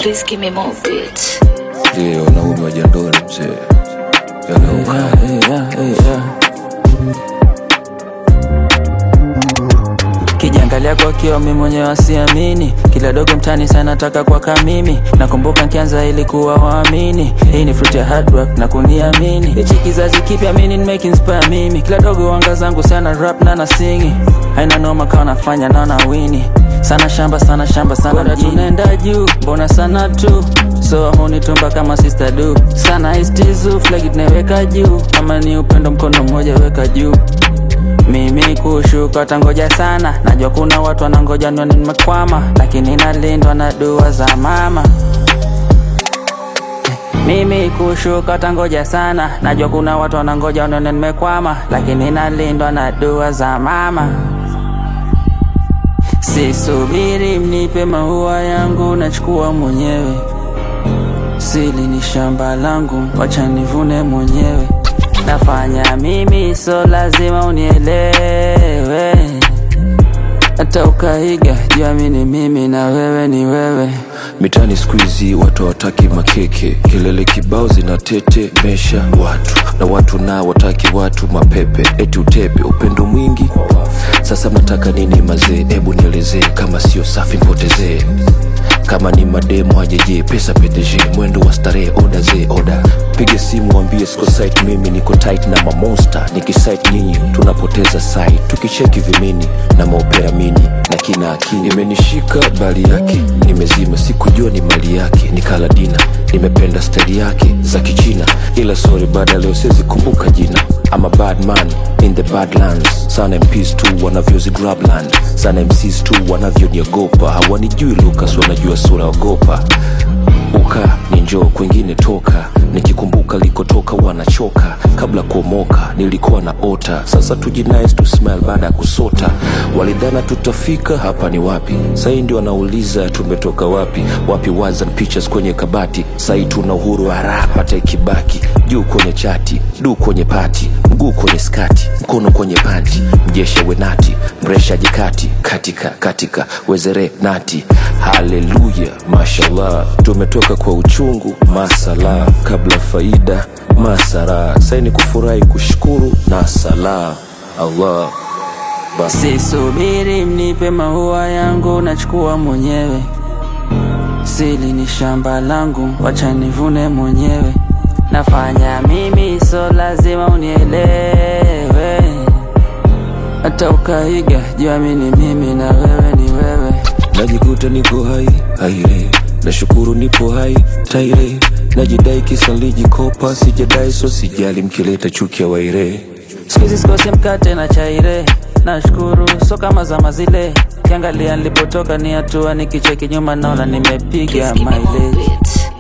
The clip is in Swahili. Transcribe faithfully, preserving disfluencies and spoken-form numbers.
please give me more beats. Yeah, wanaume wa jandoni mzee. Yanauka. Yeah, yeah, yeah. Kijiangalia kwa kioo mimi mwenyewe siamini. Kila dogo mtani sana nataka kwa kamimi. Nakumbuka nikianza ilikuwa waamini. Hii ni fruit ya hard work na kuniamini. Hichi kizazi kipya mimi ni make inspire mimi. Kila dogo wanga zangu sana rap na na sing. Haina noma kana nafanya na na wini. Sana shamba sana shamba sana mjini. Tunaenda juu mbona sana tu. So honi tumba kama sister do. Sana istizu flag tunaweka juu. Kama ni upendo mkono mmoja weka juu. Mimi kushuka tangoja sana. Najua kuna watu wanangoja nione nimekwama, lakini nalindwa na dua za mama. Mimi kushuka tangoja sana. Najua kuna watu wanangoja nione nimekwama, lakini nalindwa na dua za mama. Sisubiri mnipe maua yangu, nachukua mwenyewe. Sili ni shamba langu, wacha nivune mwenyewe. Nafanya mimi so lazima unielewe. Hata ukaiga jiamini mimi na wewe ni wewe. Mitani squeezy watu hawataki makeke. Kelele kibao zinatete mesha watu. Na watu nao wataki watu mapepe. Eti utepe upendo mwingi. Sasa mnataka nini mazee? Ebu nielezee, kama sio safi mpotezee. Kama ni mademo ajeje pesa P D G. Mwendo wa starehe oda ze oda. Pige simu wambie siko site mimi niko tight na mamonster. Nikisite nyinyi tunapoteza site. Tukicheki vimini na maopera mini na kina akini. Imenishika bali yake nimezima, sikujua ni mali yake. Nikala dina nimependa style yake za kichina. Ila sorry baada leo siwezi kumbuka jina. I'm a bad man in the badlands. Sana M Ps tu wanavyozi grabland. Sana M Cs tu wanavyoniogopa. Hawanijui Lucas wanajua sura ogopa. Uka ni njoo kwingine toka. Nikikumbuka likotoka wanachoka. Kabla kuomoka nilikuwa na ota. Sasa tujinice to smile baada kusota. Walidhana tutafika hapa ni wapi. Sai ndio wanauliza tumetoka wapi. Wapi waza pictures kwenye kabati. Sai tuna uhuru wa rap hata ikibaki. Juu kwenye chati, du kwenye pati. Mguu kwenye skati, mkono kwenye panti. Mjesha wenati, mresha jikati. Katika, katika, wezere nati. Haleluya, mashallah. Tumetoka kwa uchungu, masala. Kabla faida, masara. Saini kufurahi kushukuru, na sala Allah. Sisubiri mnipe maua yangu, nachukua mwenyewe. Sili ni shamba langu, wacha nivune mwenyewe. Nafanya mimi so lazima unielewe. Hata ukaiga jiamini mimi na wewe ni wewe. Najikuta niko hai, haire. Nashukuru nipo hai, taire. Najidai kisa nilijikopa, sijadai so sijali mkileta chuki ya waire. Sikizi sikosi mkate na chaire. Nashukuru so kama zama zile. Kiangalia nilipotoka ni hatua, nikicheki nyuma naona nimepiga mileage.